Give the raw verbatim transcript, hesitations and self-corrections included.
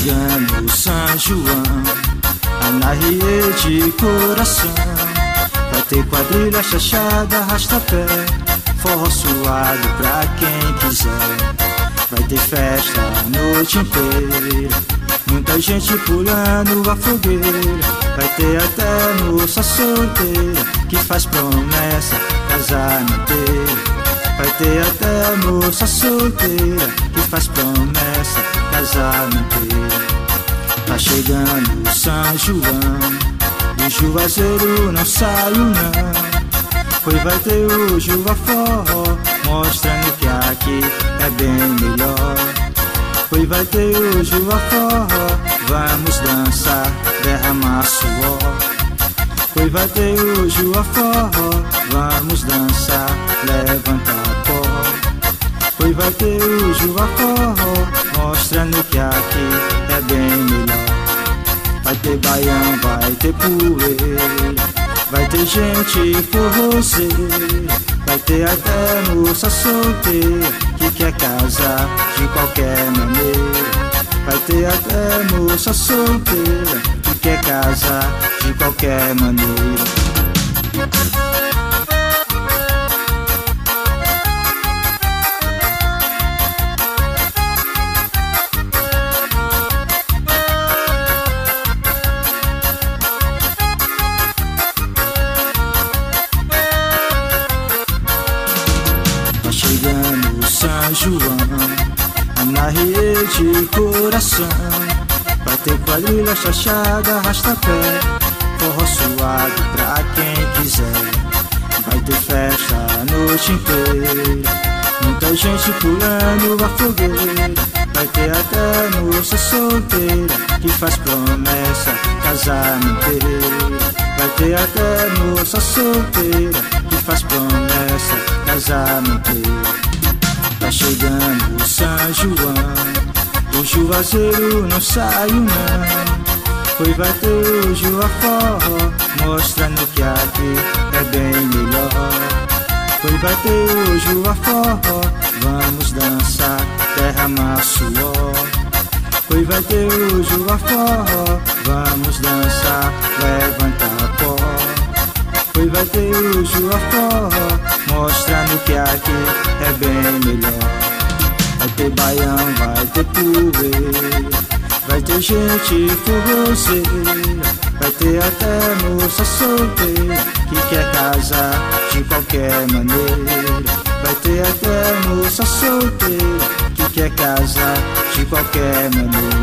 chegando São João, Anahiê de coração. Vai ter quadrilha, chachada, arrasta-pé, forró suado pra quem quiser. Vai ter festa a noite inteira, muita gente pulando a fogueira. Vai ter até moça solteira que faz promessa casamenteira. Vai ter até moça solteira que faz promessa casamenteira. Tá chegando São João, do Juazeiro não saio não. Pois vai ter hoje o forró, mostrando que aqui é bem melhor. Pois vai ter hoje o forró, vamos dançar, derramar suor. Pois vai ter hoje o forró, vamos dançar, levantar pó. Pois vai ter hoje o forró, mostrando que aqui é bem melhor. Vai ter baião, vai ter poeira, vai ter gente forrozeira. Vai ter até moça solteira que quer casar de qualquer maneira. Vai ter até moça solteira que quer casar de qualquer maneira. Chegando São João, Anahiê de coração. Vai ter quadrilha, chachada, arrasta-pé, forró suado pra quem quiser. Vai ter festa a noite inteira, muita gente pulando a fogueira. Vai ter até moça solteira que faz promessa casamenteira. Vai ter até moça solteira que faz promessa casamenteira. Tá chegando São João, do Juazeiro não saio não. Pois vai ter hoje o forró, mostrando que aqui é bem melhor. Pois vai ter hoje o forró, vamos dançar, derramar suor. Pois vai ter hoje o forró, vamos dançar, levantar pó. Pois vai ter hoje o forró, mostrando que aqui é bem melhor. Vai ter baião, vai ter poeira, vai ter gente forrozeira. Vai ter até moça solteira que quer casar de qualquer maneira. Vai ter até moça solteira que quer casar de qualquer maneira.